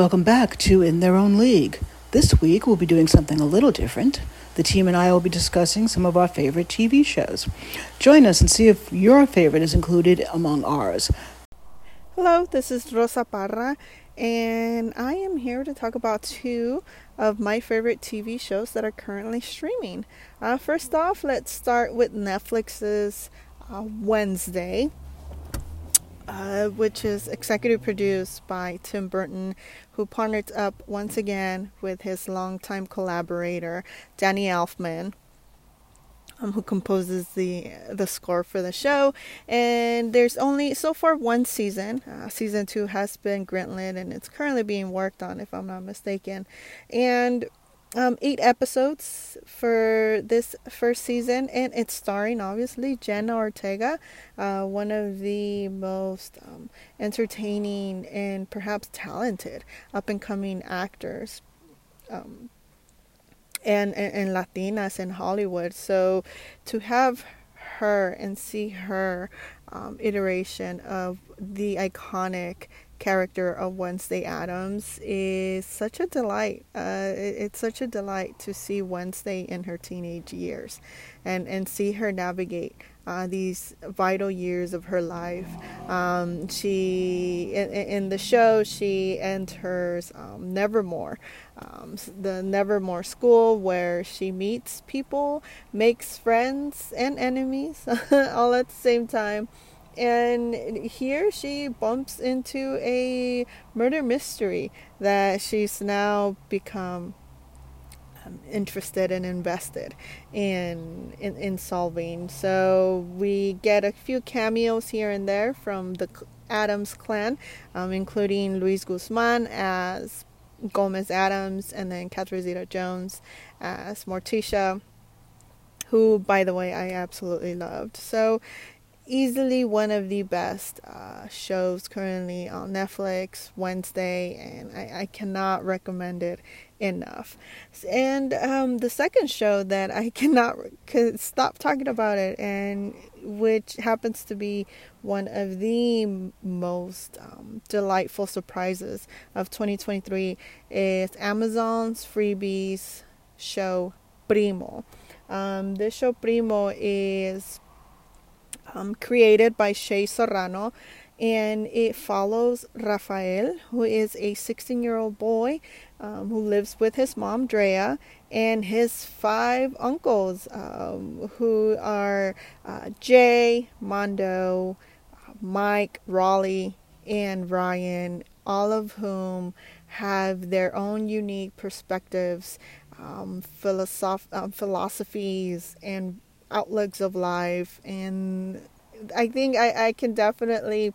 Welcome back to In Their Own League. This week we'll be doing something a little different. The team and I will be discussing some of our favorite TV shows. Join us and see if your favorite is included among ours. Hello, this is Rosa Parra, and I am here to talk about two of my favorite TV shows that are currently streaming. First off, let's start with Netflix's Wednesday, which is executive produced by Tim Burton, who partnered up once again with his longtime collaborator, Danny Elfman, who composes the score for the show. And there's only so far one season. Season 2 has been greenlit and it's currently being worked on, if I'm not mistaken. And 8 episodes for this first season, and it's starring obviously Jenna Ortega, one of the most entertaining and perhaps talented up and coming actors and Latinas in Hollywood. So to have her and see her iteration of the iconic character of Wednesday Addams is such a delight. It's such a delight to see Wednesday in her teenage years and see her navigate these vital years of her life. She in the show, she enters Nevermore, the Nevermore school, where she meets people, makes friends and enemies all at the same time. And here she bumps into a murder mystery that she's now become interested and invested in solving. So we get a few cameos here and there from the Addams clan, including Luis Guzman as Gomez Addams, and then Catherine Zeta-Jones as Morticia, who, by the way, I absolutely loved. So easily one of the best shows currently on Netflix, Wednesday, and I cannot recommend it enough. And the second show that I cannot stop talking about it, and which happens to be one of the most delightful surprises of 2023, is Amazon's Freebies show Primo. This show Primo is created by Shea Serrano, and it follows Rafael, who is a 16-year-old boy who lives with his mom, Drea, and his 5 uncles, who are Jay, Mondo, Mike, Raleigh, and Ryan, all of whom have their own unique perspectives, philosophies, and outlooks of life. And I think I can definitely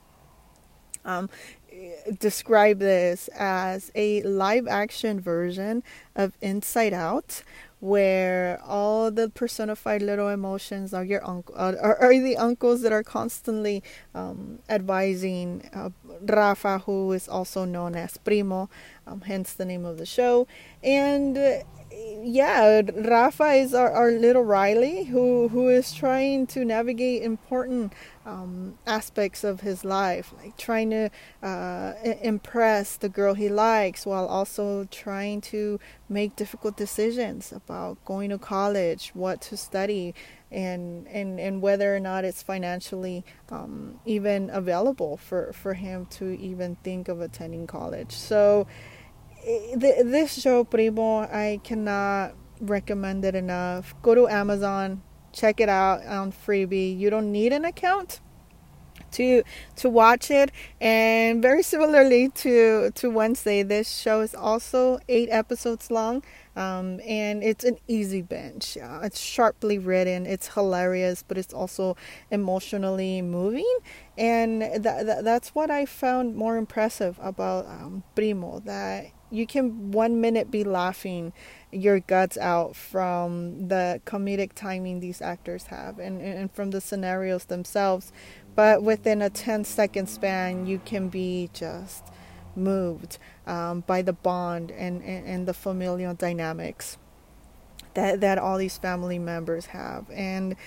describe this as a live action version of Inside Out, where all the personified little emotions are your are the uncles that are constantly advising Rafa, who is also known as Primo, hence the name of the show. And yeah, Rafa is our little Riley who is trying to navigate important aspects of his life, like trying to impress the girl he likes, while also trying to make difficult decisions about going to college, what to study, and whether or not it's financially even available for him to even think of attending college. So this show Primo, I cannot recommend it enough. Go to Amazon, check it out on Freebie. You don't need an account to watch it. And very similarly to Wednesday, this show is also 8 episodes long, and it's an easy binge. It's sharply written, it's hilarious, but it's also emotionally moving. And that's what I found more impressive about Primo, that you can 1 minute be laughing your guts out from the comedic timing these actors have, and from the scenarios themselves, but within a 10-second span you can be just moved by the bond and the familial dynamics that all these family members have. And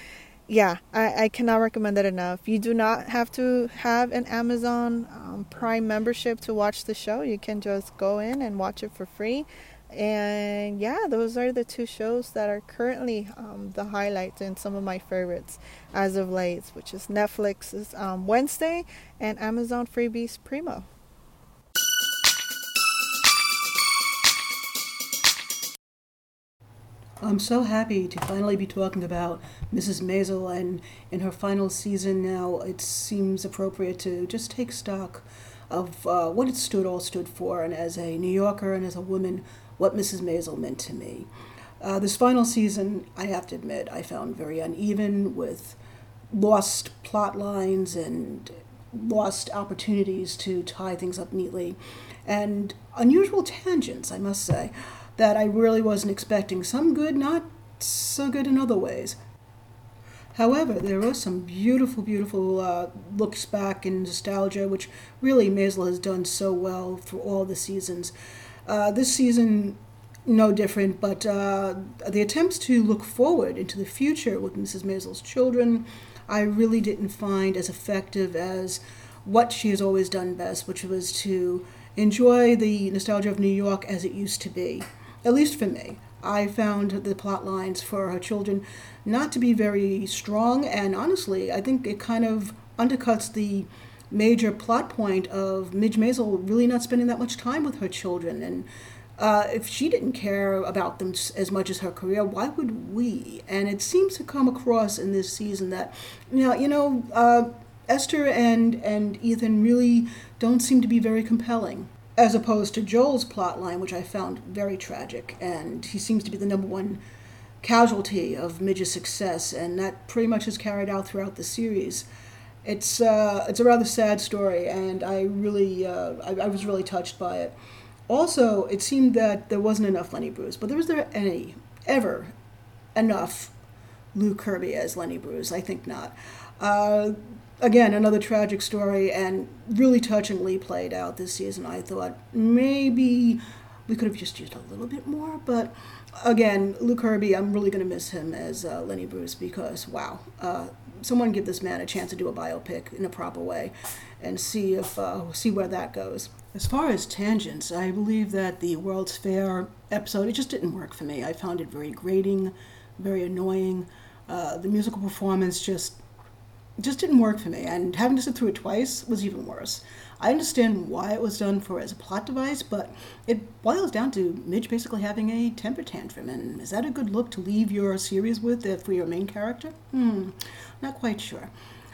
Yeah, I cannot recommend it enough. You do not have to have an Amazon Prime membership to watch the show. You can just go in and watch it for free. And yeah, those are the two shows that are currently the highlights and some of my favorites as of late, which is Netflix's Wednesday and Amazon Freebies Primo. I'm so happy to finally be talking about Mrs. Maisel, and in her final season now, it seems appropriate to just take stock of what it all stood for, and as a New Yorker and as a woman, what Mrs. Maisel meant to me. This final season, I have to admit, I found very uneven, with lost plot lines and lost opportunities to tie things up neatly, and unusual tangents, I must say, that I really wasn't expecting. Some good, not so good in other ways. However, there was some beautiful, beautiful looks back and nostalgia, which really Maisel has done so well through all the seasons. This season, no different, but the attempts to look forward into the future with Mrs. Maisel's children, I really didn't find as effective as what she has always done best, which was to enjoy the nostalgia of New York as it used to be. At least for me. I found the plot lines for her children not to be very strong, and honestly, I think it kind of undercuts the major plot point of Midge Maisel really not spending that much time with her children. And if she didn't care about them as much as her career, why would we? And it seems to come across in this season that, Esther and Ethan really don't seem to be very compelling, as opposed to Joel's plotline, which I found very tragic, and he seems to be the number one casualty of Midge's success, and that pretty much is carried out throughout the series. It's a rather sad story, and I was really touched by it. Also, it seemed that there wasn't enough Lenny Bruce, but was there ever enough Lou Kirby as Lenny Bruce? I think not. Again, another tragic story, and really touchingly played out this season. I thought maybe we could have just used a little bit more, but again, Lou Kirby, I'm really going to miss him as Lenny Bruce, because wow, someone give this man a chance to do a biopic in a proper way, and see where that goes. As far as tangents, I believe that the World's Fair episode, it just didn't work for me. I found it very grating, very annoying. The musical performance just didn't work for me, and having to sit through it twice was even worse. I understand why it was done as a plot device, but it boils down to Midge basically having a temper tantrum, and is that a good look to leave your series with for your main character? Not quite sure.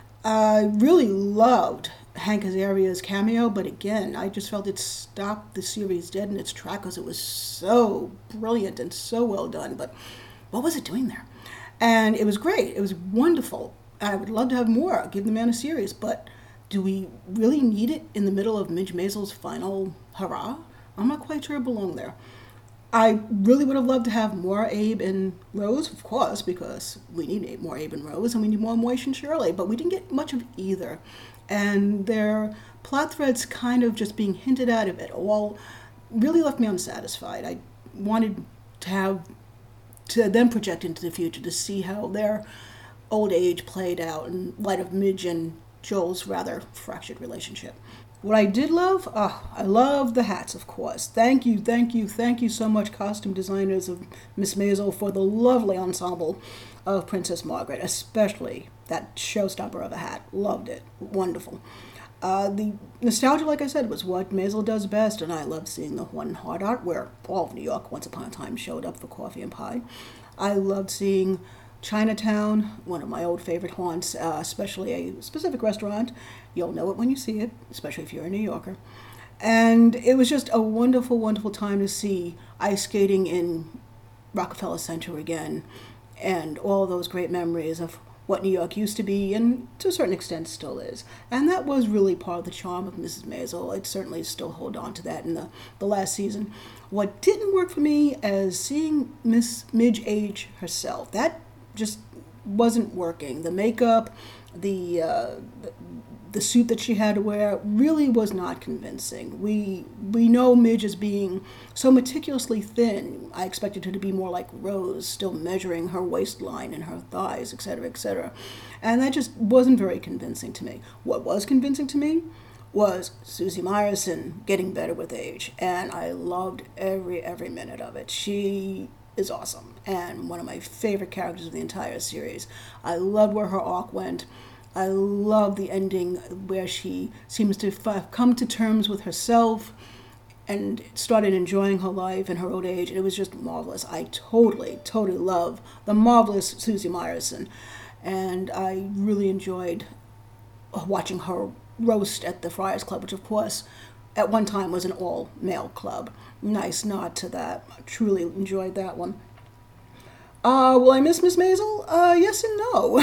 I really loved Hank Azaria's cameo, but again, I just felt it stopped the series dead in its track because it was so brilliant and so well done, but what was it doing there? And it was great. It was wonderful. I would love to have more, give the man a series, but do we really need it in the middle of Midge Maisel's final hurrah? I'm not quite sure it belonged there. I really would have loved to have more Abe and Rose, of course, because we need more Abe and Rose, and we need more Moish and Shirley, but we didn't get much of either. And their plot threads kind of just being hinted at of it all really left me unsatisfied. I wanted to then project into the future to see how their old age played out in light of Midge and Joel's rather fractured relationship. What I did love, I love the hats, of course. Thank you so much, costume designers of Miss Maisel, for the lovely ensemble of Princess Margaret, especially that showstopper of a hat. Loved it. Wonderful. The nostalgia, like I said, was what Maisel does best, and I love seeing the One Heart Art, where all of New York once upon a time showed up for coffee and pie. I loved seeing Chinatown, one of my old favorite haunts, especially a specific restaurant. You'll know it when you see it, especially if you're a New Yorker. And it was just a wonderful, wonderful time to see ice skating in Rockefeller Center again, and all those great memories of what New York used to be, and to a certain extent still is. And that was really part of the charm of Mrs. Maisel. I'd certainly still hold on to that in the last season. What didn't work for me is seeing Miss Midge age herself. That just wasn't working. The makeup, the the suit that she had to wear really was not convincing. We know Midge as being so meticulously thin. I expected her to be more like Rose, still measuring her waistline and her thighs, etc., etc. And that just wasn't very convincing to me. What was convincing to me was Susie Meyerson getting better with age, and I loved every minute of it. She is awesome and one of my favorite characters of the entire series. I loved where her arc went. I love the ending where she seems to come to terms with herself and started enjoying her life in her old age. It was just marvelous. I totally love the marvelous Susie Meyerson, and I really enjoyed watching her roast at the Friars Club, which of course at one time was an all-male club. Nice nod to that. I truly enjoyed that one. Will I miss Miss Maisel? Yes and no.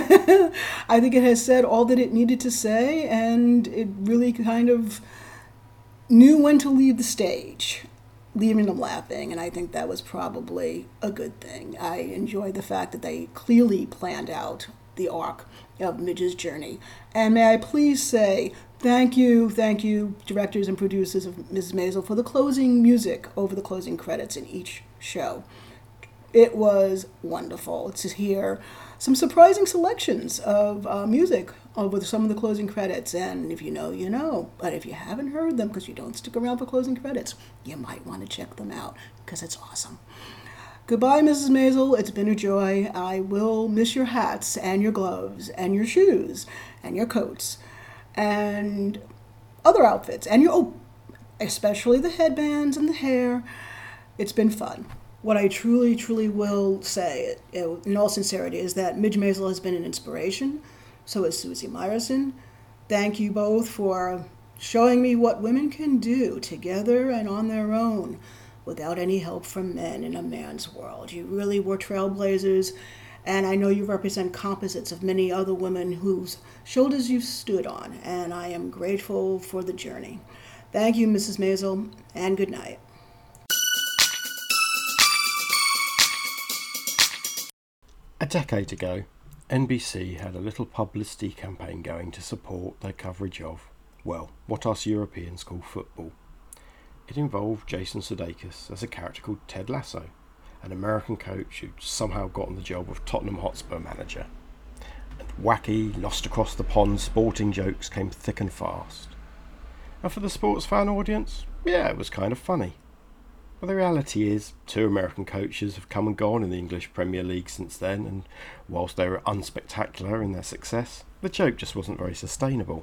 I think it has said all that it needed to say, and it really kind of knew when to leave the stage, leaving them laughing, and I think that was probably a good thing. I enjoyed the fact that they clearly planned out the arc of Midge's journey. And may I please say thank you, directors and producers of Mrs. Maisel, for the closing music over the closing credits in each show. It was wonderful to hear some surprising selections of music over some of the closing credits. And if you know, you know. But if you haven't heard them, because you don't stick around for closing credits, you might want to check them out, because it's awesome. Goodbye, Mrs. Maisel. It's been a joy. I will miss your hats and your gloves and your shoes and your coats and other outfits and especially the headbands and the hair. It's been fun. What I truly will say, in all sincerity, is that Midge Maisel has been an inspiration. So is Susie Meyerson. Thank you both for showing me what women can do together and on their own, without any help from men in a man's world. You really were trailblazers, and I know you represent composites of many other women whose shoulders you've stood on, and I am grateful for the journey. Thank you, Mrs. Maisel, and good night. A decade ago, NBC had a little publicity campaign going to support their coverage of, well, what us Europeans call football. It involved Jason Sudeikis as a character called Ted Lasso, an American coach who'd somehow gotten the job of Tottenham Hotspur manager. And wacky, lost across the pond sporting jokes came thick and fast. And for the sports fan audience, yeah, it was kind of funny. But the reality is, 2 American coaches have come and gone in the English Premier League since then, and whilst they were unspectacular in their success, the joke just wasn't very sustainable.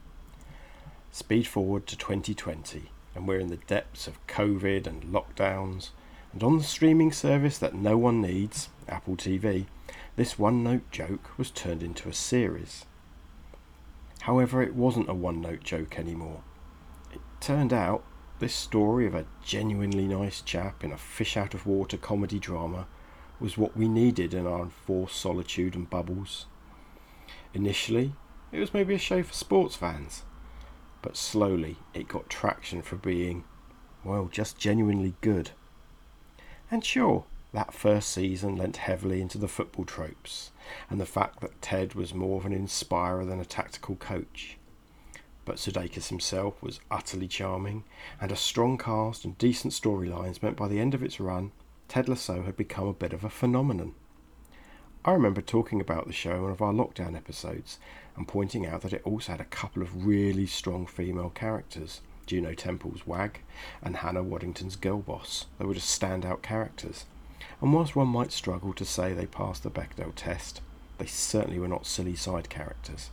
Speed forward to 2020. And we're in the depths of COVID and lockdowns, and on the streaming service that no one needs, Apple TV, this one-note joke was turned into a series. However, it wasn't a one-note joke anymore. It turned out this story of a genuinely nice chap in a fish-out-of-water comedy drama was what we needed in our enforced solitude and bubbles. Initially, it was maybe a show for sports fans, but slowly it got traction for being, well, just genuinely good. And sure, that first season lent heavily into the football tropes, and the fact that Ted was more of an inspirer than a tactical coach. But Sudeikis himself was utterly charming, and a strong cast and decent storylines meant by the end of its run, Ted Lasso had become a bit of a phenomenon. I remember talking about the show in one of our lockdown episodes, and pointing out that it also had a couple of really strong female characters, Juno Temple's Wag and Hannah Waddington's Girl Boss. They were just standout characters, and whilst one might struggle to say they passed the Bechdel test, they certainly were not silly side characters.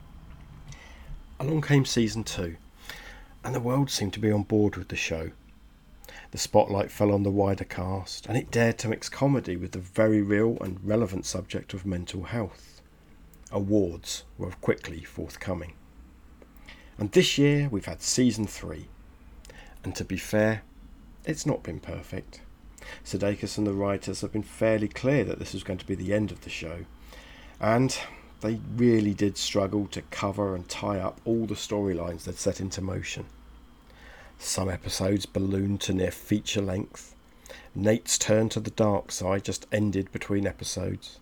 Along came season 2, and the world seemed to be on board with the show. The spotlight fell on the wider cast, and it dared to mix comedy with the very real and relevant subject of mental health. Awards were quickly forthcoming. And this year we've had season 3. And to be fair, it's not been perfect. Sudeikis and the writers have been fairly clear that this was going to be the end of the show. And they really did struggle to cover and tie up all the storylines they'd set into motion. Some episodes ballooned to near feature length. Nate's turn to the dark side just ended between episodes.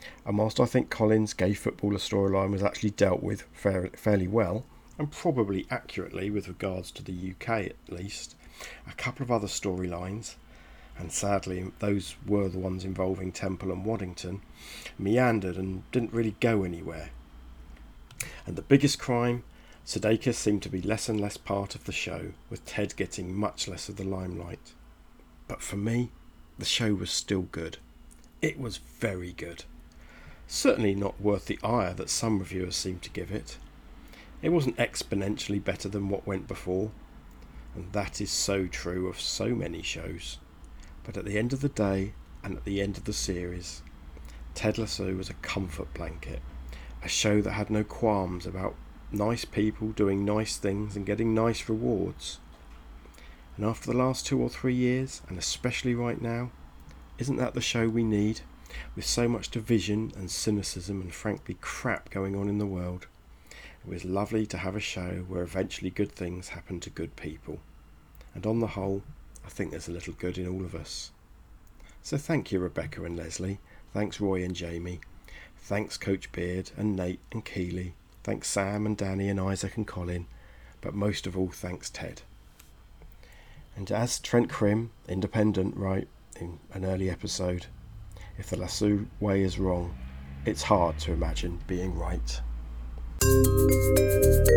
And whilst I think Colin's gay footballer storyline was actually dealt with fairly well, and probably accurately with regards to the UK at least, a couple of other storylines, and sadly those were the ones involving Temple and Waddington, meandered and didn't really go anywhere. And the biggest crime, Sudeikis seemed to be less and less part of the show, with Ted getting much less of the limelight. But for me, the show was still good. It was very good. Certainly not worth the ire that some reviewers seem to give it. It wasn't exponentially better than what went before, and that is so true of so many shows. But at the end of the day, and at the end of the series, Ted Lasso was a comfort blanket, a show that had no qualms about nice people doing nice things and getting nice rewards. And after the last 2 or 3 years, and especially right now, isn't that the show we need, with so much division and cynicism and frankly crap going on in the world? It was lovely to have a show where eventually good things happen to good people. And on the whole, I think there's a little good in all of us. So thank you, Rebecca and Leslie. Thanks, Roy and Jamie. Thanks, Coach Beard and Nate and Keeley. Thanks, Sam and Danny and Isaac and Colin. But most of all, thanks, Ted. And as Trent Crimm, independent, wrote in an early episode, if the Lasso way is wrong, it's hard to imagine being right.